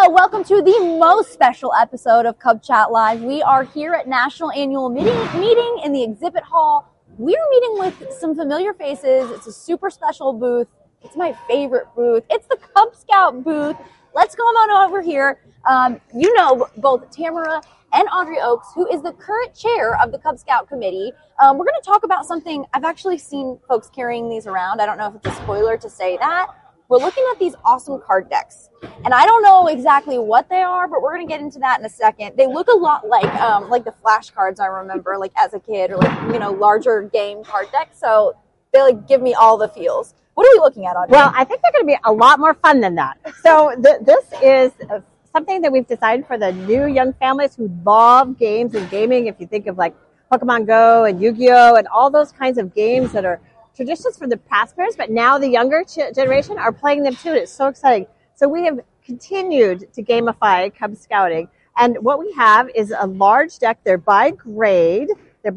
Welcome to the most special episode of Cub Chat Live. We are here at National Annual Meeting in the exhibit hall. We're meeting with some familiar faces. It's a super special booth. It's my favorite booth. It's the Cub Scout booth. Let's come on over here. You know both Tamara and Audrey Oaks, who is the current chair of the Cub Scout Committee. We're going to talk about something. I've actually seen folks carrying these around. I don't know if it's a spoiler to say that. We're looking at these awesome card decks. And I don't know exactly what they are, but we're going to get into that in a second. They look a lot like the flashcards I remember, like as a kid, or larger game card decks. So they give me all the feels. What are we looking at, Audrey? Well, I think they're going to be a lot more fun than that. So this is something that we've decided for the new young families who love games and gaming. If you think of like Pokemon Go and Yu-Gi-Oh! And all those kinds of games that are traditions for the past parents, but now the younger generation are playing them too. And it's so exciting. So we have continued to gamify Cub Scouting. And what we have is a large deck. They're by grade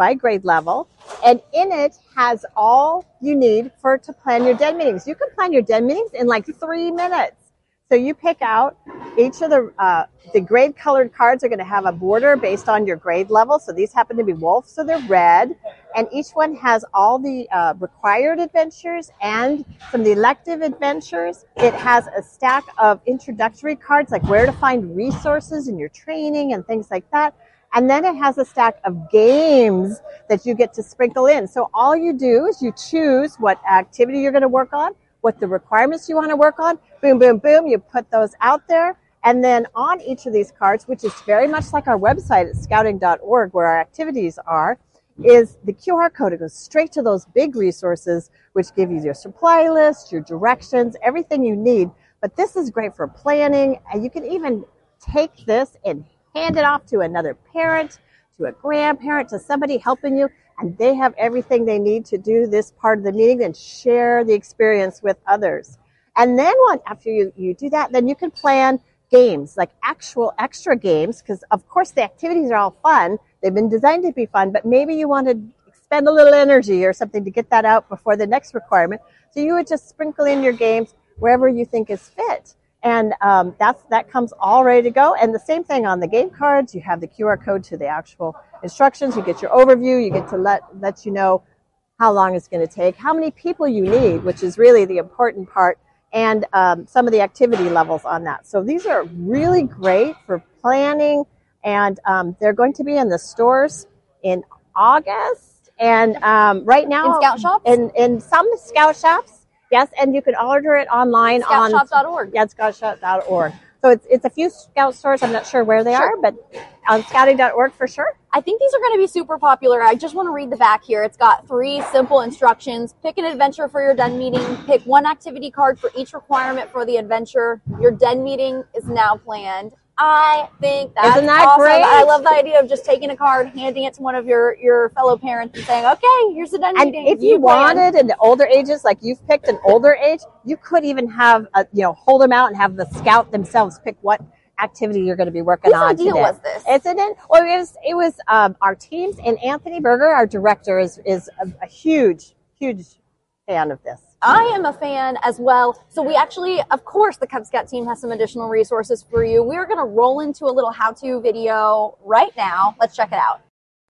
level. And in it has all you need to plan your den meetings. You can plan your den meetings in like 3 minutes. So you pick out each of the grade colored cards are going to have a border based on your grade level. So these happen to be wolf, so they're red. And each one has all the required adventures and some of the elective adventures. It has a stack of introductory cards, like where to find resources in your training and things like that. And then it has a stack of games that you get to sprinkle in. So all you do is you choose what activity you're going to work on, what the requirements you want to work on. Boom, boom, boom. You put those out there. And then on each of these cards, which is very much like our website at scouting.org, where our activities are, is the QR code. It goes straight to those big resources, which give you your supply list, your directions, everything you need. But this is great for planning. And you can even take this and hand it off to another parent, to a grandparent, to somebody helping you. And they have everything they need to do this part of the meeting and share the experience with others. And then after you do that, then you can plan games, like actual extra games, because of course the activities are all fun. They've been designed to be fun, but maybe you want to expend a little energy or something to get that out before the next requirement. So you would just sprinkle in your games wherever you think is fit. And that comes all ready to go. And the same thing on the game cards. You have the QR code to the actual instructions. You get your overview. You get to let you know how long it's going to take, how many people you need, which is really the important part, and some of the activity levels on that. So these are really great for planning, and they're going to be in the stores in August. And right now, in Scout shops? In some Scout shops. Yes, and you can order it online on scoutshop.org. Yeah, scoutshop.org. So it's a few Scout stores. I'm not sure where they are, but on scouting.org for sure. I think these are going to be super popular. I just want to read the back here. It's got 3 simple instructions. Pick an adventure for your den meeting. Pick 1 activity card for each requirement for the adventure. Your den meeting is now planned. I think that's Isn't that awesome. great? I love the idea of just taking a card, handing it to one of your fellow parents and saying, okay, here's the den meeting. And if you wanted in the older ages, like you've picked an older age, you could even have, hold them out and have the Scout themselves pick what activity you're going to be working on today. Whose idea was this? Well, it was our teams, and Anthony Berger, our director, is a huge, huge fan of this. I am a fan as well. So we actually, of course, the Cub Scout team has some additional resources for you. We're going to roll into a little how-to video right now. Let's check it out.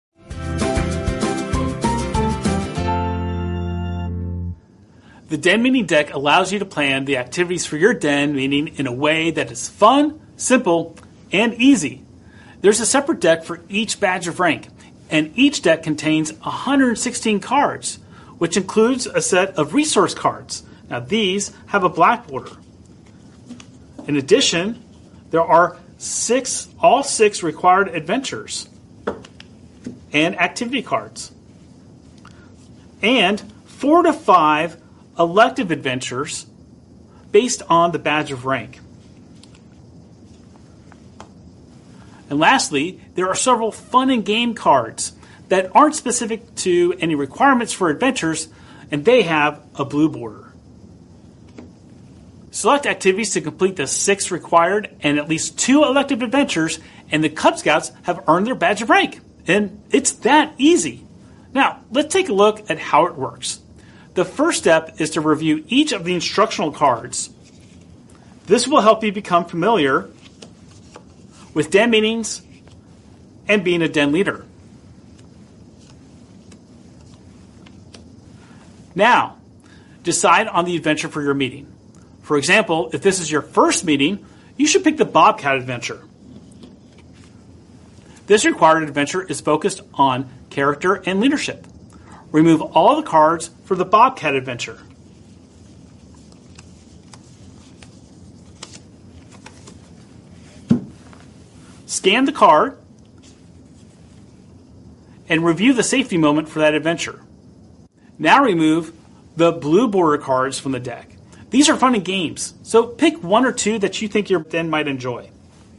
The Den Meeting deck allows you to plan the activities for your den meeting in a way that is fun, simple, and easy. There's a separate deck for each badge of rank, and each deck contains 116 cards, which includes a set of resource cards. Now these have a black border. In addition, there are all six required adventures and activity cards, and 4 to 5 elective adventures based on the badge of rank. And lastly, there are several fun and game cards that aren't specific to any requirements for adventures, and they have a blue border. Select activities to complete the 6 required and at least 2 elective adventures, and the Cub Scouts have earned their badge of rank. And it's that easy. Now, let's take a look at how it works. The first step is to review each of the instructional cards. This will help you become familiar with den meetings and being a den leader. Now, decide on the adventure for your meeting. For example, if this is your first meeting, you should pick the Bobcat adventure. This required adventure is focused on character and leadership. Remove all the cards for the Bobcat adventure. Scan the card and review the safety moment for that adventure. Now remove the blue border cards from the deck. These are fun and games, so pick one or two that you think your den might enjoy.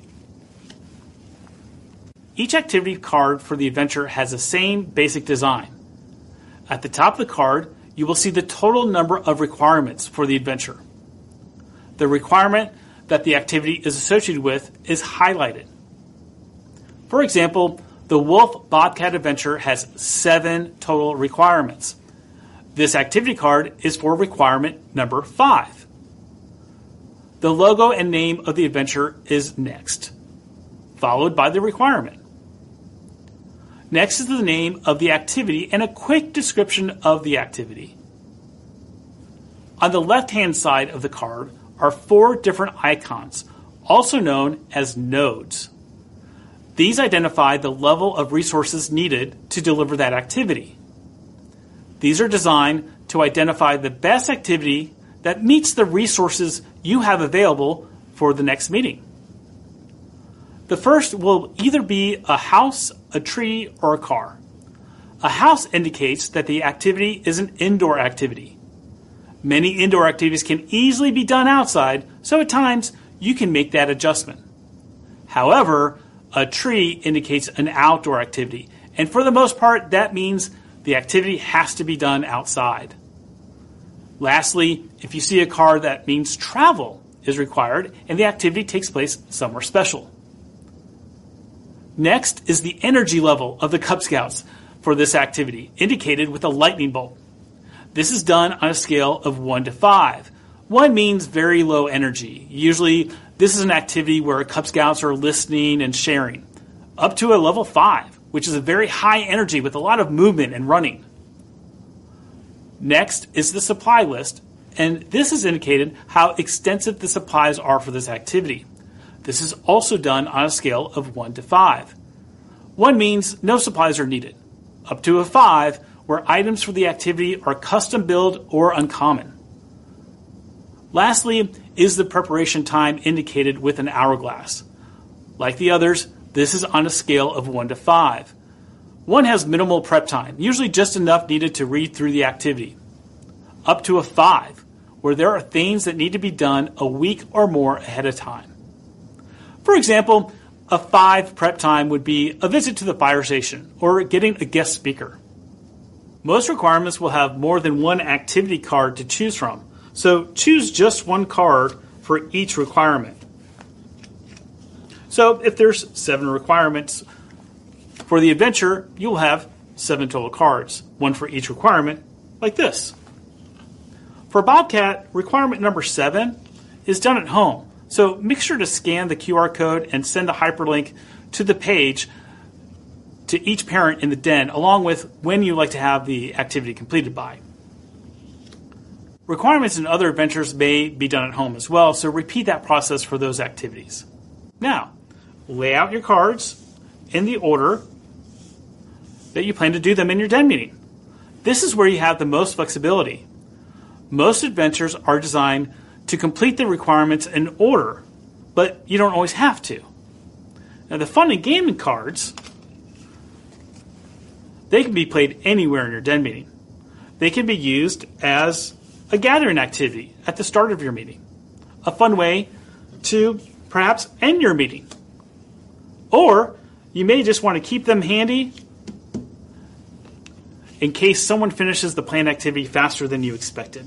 Each activity card for the adventure has the same basic design. At the top of the card, you will see the total number of requirements for the adventure. The requirement that the activity is associated with is highlighted. For example, the Wolf Bobcat adventure has 7 total requirements. This activity card is for requirement number 5. The logo and name of the adventure is next, followed by the requirement. Next is the name of the activity and a quick description of the activity. On the left-hand side of the card are 4 different icons, also known as nodes. These identify the level of resources needed to deliver that activity. These are designed to identify the best activity that meets the resources you have available for the next meeting. The first will either be a house, a tree, or a car. A house indicates that the activity is an indoor activity. Many indoor activities can easily be done outside, so at times you can make that adjustment. However, a tree indicates an outdoor activity, and for the most part, that means the activity has to be done outside. Lastly, if you see a car, that means travel is required and the activity takes place somewhere special. Next is the energy level of the Cub Scouts for this activity, indicated with a lightning bolt. This is done on a scale of 1 to 5. 1 means very low energy. Usually, this is an activity where Cub Scouts are listening and sharing. Up to a level 5, which is a very high energy with a lot of movement and running. Next is the supply list, and this is indicated how extensive the supplies are for this activity. This is also done on a scale of 1 to 5. 1 means no supplies are needed. Up to a 5, where items for the activity are custom built or uncommon. Lastly is the preparation time indicated with an hourglass. Like the others, this is on a scale of 1 to 5. 1 has minimal prep time, usually just enough needed to read through the activity. Up to a 5, where there are things that need to be done a week or more ahead of time. For example, a 5 prep time would be a visit to the fire station or getting a guest speaker. Most requirements will have more than 1 activity card to choose from, so choose just 1 card for each requirement. So if there's 7 requirements for the adventure, you'll have 7 total cards, 1 for each requirement, like this. For Bobcat, requirement number 7 is done at home, so make sure to scan the QR code and send a hyperlink to the page to each parent in the den, along with when you like to have the activity completed by. Requirements in other adventures may be done at home as well, so repeat that process for those activities. Now, lay out your cards in the order that you plan to do them in your den meeting. This is where you have the most flexibility. Most adventures are designed to complete the requirements in order, but you don't always have to. Now, the fun and gaming cards, they can be played anywhere in your den meeting. They can be used as a gathering activity at the start of your meeting, a fun way to perhaps end your meeting. Or you may just want to keep them handy in case someone finishes the planned activity faster than you expected.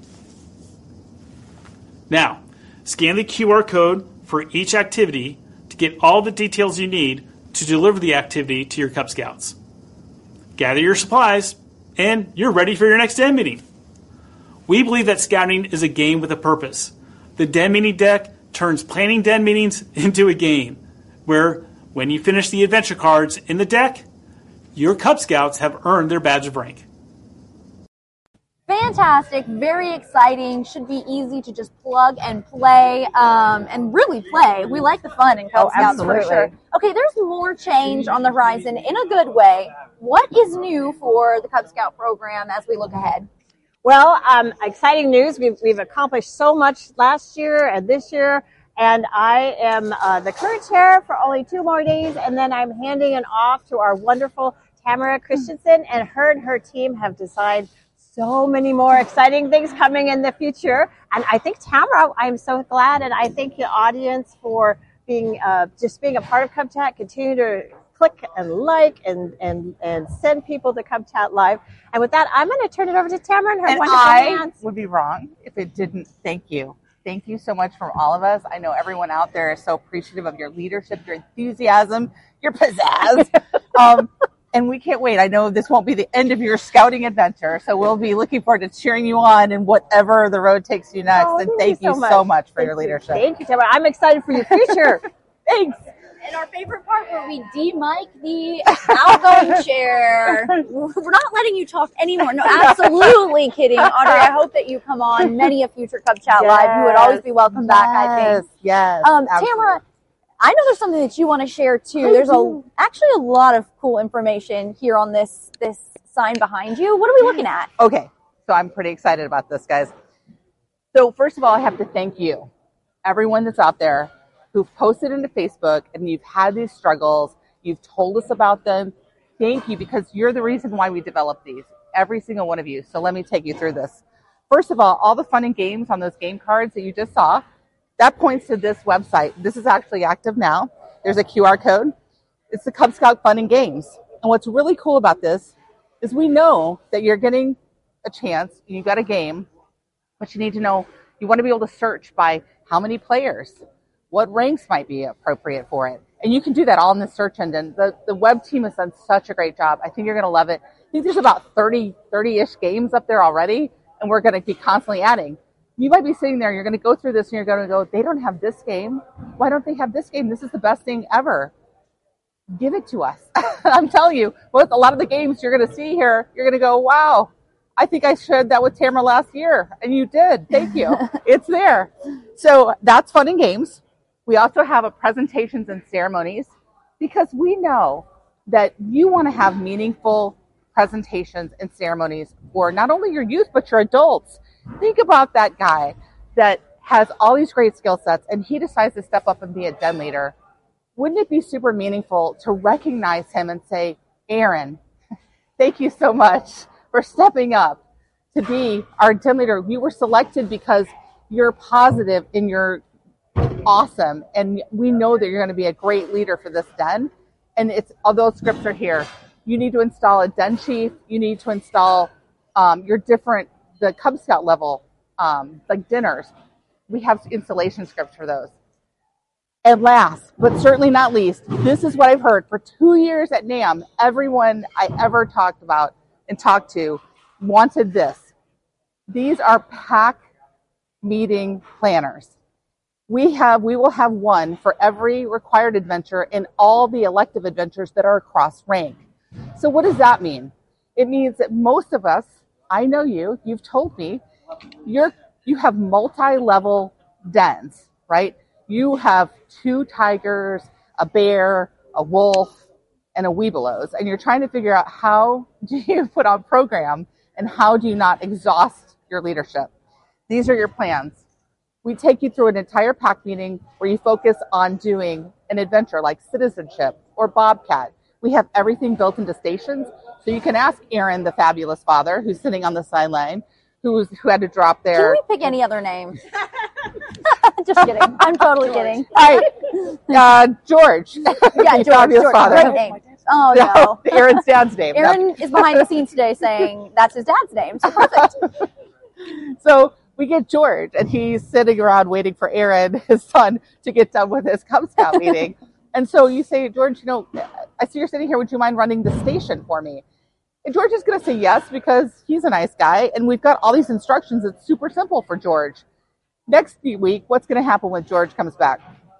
Now, scan the QR code for each activity to get all the details you need to deliver the activity to your Cub Scouts. Gather your supplies, and you're ready for your next den meeting. We believe that scouting is a game with a purpose. The Den Meeting deck turns planning den meetings into a game. where when you finish the adventure cards in the deck, your Cub Scouts have earned their badge of rank. Fantastic, very exciting, should be easy to just plug and play, and really play. We like the fun in Cub Scouts for sure. Okay, there's more change on the horizon in a good way. What is new for the Cub Scout program as we look ahead? Well, exciting news. We've accomplished so much last year and this year, and I am the current chair for only 2 more days, and then I'm handing it off to our wonderful Tamara Christensen, and her team have decided so many more exciting things coming in the future. And I think, Tamara, I'm so glad, and I thank the audience for being just being a part of Cub Chat. Continue to click and like and send people to Cub Chat Live. And with that, I'm going to turn it over to Tamara and her wonderful hands. I would be wrong if it didn't thank you. Thank you so much from all of us. I know everyone out there is so appreciative of your leadership, your enthusiasm, your pizzazz. And we can't wait. I know this won't be the end of your scouting adventure, so we'll be looking forward to cheering you on in whatever the road takes you next. And thank you so much for your leadership. Thank you, Tamara. I'm excited for your future. Thanks. And our favorite part where we de-mic the outgoing chair. We're not letting you talk anymore. No, absolutely kidding. Audrey, I hope that you come on many a future Cub Chat Live. You would always be welcome back, I think. Yes, Tamara, I know there's something that you want to share too. There's actually a lot of cool information here on this sign behind you. What are we looking at? Okay, so I'm pretty excited about this, guys. So first of all, I have to thank you, everyone that's out there who've posted into Facebook and you've had these struggles. You've told us about them. Thank you, because you're the reason why we developed these, every single one of you. So let me take you through this. First of all the fun and games on those game cards that you just saw, that points to this website. This is actually active now. There's a QR code. It's the Cub Scout Fun and Games. And what's really cool about this is we know that you're getting a chance, you've got a game, but you need to know, you want to be able to search by how many players, what ranks might be appropriate for it. And you can do that all in the search engine. The web team has done such a great job. I think you're going to love it. I think there's about 30-ish games up there already, and we're going to be constantly adding. You might be sitting there, you're going to go through this, and you're going to go, they don't have this game. Why don't they have this game? This is the best thing ever. Give it to us. I'm telling you, with a lot of the games you're going to see here, you're going to go, wow, I think I shared that with Tamara last year. And you did. Thank you. It's there. So that's Fun and Games. We also have a presentations and ceremonies, because we know that you want to have meaningful presentations and ceremonies for not only your youth, but your adults. Think about that guy that has all these great skill sets and he decides to step up and be a den leader. Wouldn't it be super meaningful to recognize him and say, Aaron, thank you so much for stepping up to be our den leader. You were selected because you're positive and you're awesome. And we know that you're going to be a great leader for this den. And it's all those scripts are here. You need to install a den chief. You need to install the Cub Scout level, like dinners. We have installation scripts for those. And last, but certainly not least, this is what I've heard for 2 years at NAMM. Everyone I ever talked about and talked to wanted this. These are pack meeting planners. We will have one for every required adventure and all the elective adventures that are across rank. So what does that mean? It means that most of us, I know you've told me, you have multi-level dens, right? You have 2 tigers, a bear, a wolf, and a Webelos, and you're trying to figure out how do you put on program and how do you not exhaust your leadership. These are your plans. We take you through an entire pack meeting where you focus on doing an adventure like citizenship or Bobcat. We have everything built into stations, so you can ask Aaron, the fabulous father, who's sitting on the sideline, who had to drop their... Can we pick any other name? Just kidding. I'm totally kidding. All right. George. Yeah, George. Father. Great name. Oh, no. Aaron's dad's name. Aaron is behind the scenes today saying that's his dad's name. So perfect. So we get George, and he's sitting around waiting for Aaron, his son, to get done with his Cub Scout meeting. And so you say, George, I see you're sitting here. Would you mind running the station for me? And George is going to say yes, because he's a nice guy, and we've got all these instructions. It's super simple for George. Next week, what's going to happen when George comes back?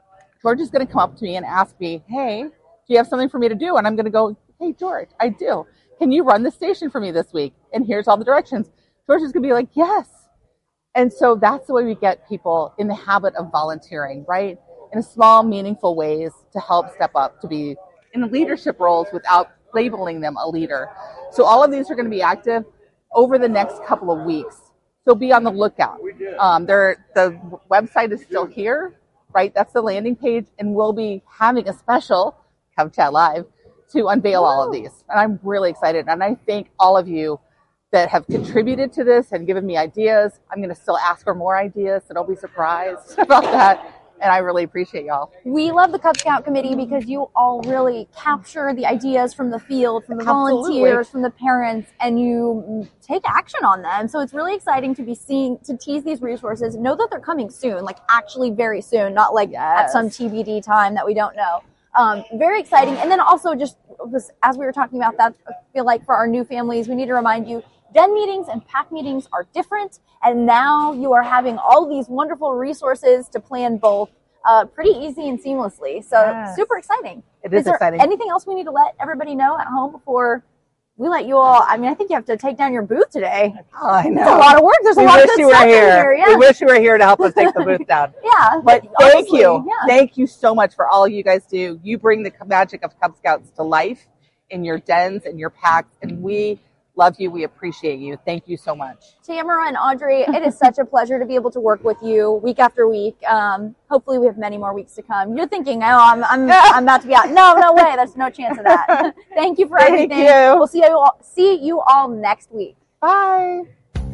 George is going to come up to me and ask me, hey, do you have something for me to do? And I'm going to go, hey, George, I do. Can you run the station for me this week? And here's all the directions. George is going to be like, yes. And so that's the way we get people in the habit of volunteering, right? In small, meaningful ways to help step up to be in leadership roles without labeling them a leader. So all of these are going to be active over the next couple of weeks. So be on the lookout. The website is still here, right? That's the landing page. And we'll be having a special Cub Chat Live to unveil all of these. And I'm really excited. And I thank all of you that have contributed to this and given me ideas. I'm going to still ask for more ideas, so don't be surprised about that. And I really appreciate y'all. We love the Cub Scout committee because you all really capture the ideas from the field, from the volunteers, from the parents, and you take action on them. So it's really exciting to be to tease these resources. Know that they're coming soon, like actually very soon, not like at some TBD time that we don't know. Very exciting. And then also just as we were talking about that, I feel like for our new families, we need to remind you, den meetings and pack meetings are different. And now you are having all these wonderful resources to plan both pretty easy and seamlessly. So super exciting. It is exciting. Anything else we need to let everybody know at home before we let you all? I mean, I think you have to take down your booth today. Oh, I know. It's a lot of work. There's a lot of good stuff in here. Yeah. We wish you were here to help us take the booth down. Yeah. But thank you. Yeah. Thank you so much for all you guys do. You bring the magic of Cub Scouts to life in your dens and your packs, and we love you. We appreciate you. Thank you so much. Tamara and Audrey, it is such a pleasure to be able to work with you week after week. Hopefully we have many more weeks to come. You're thinking, oh, I'm about to be out. No way. There's no chance of that. Thank you for everything. Thank you. We'll see you all next week. Bye.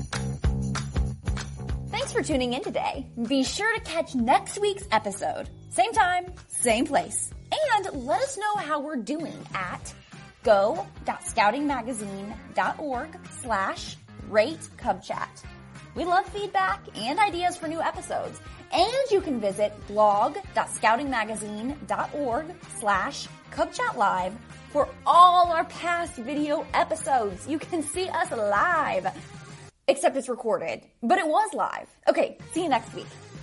Thanks for tuning in today. Be sure to catch next week's episode. Same time, same place. And let us know how we're doing at go.scoutingmagazine.org/rate-cubchat. We love feedback and ideas for new episodes. And you can visit blog.scoutingmagazine.org/cubchatlive for all our past video episodes. You can see us live. Except it's recorded, but it was live. Okay, see you next week.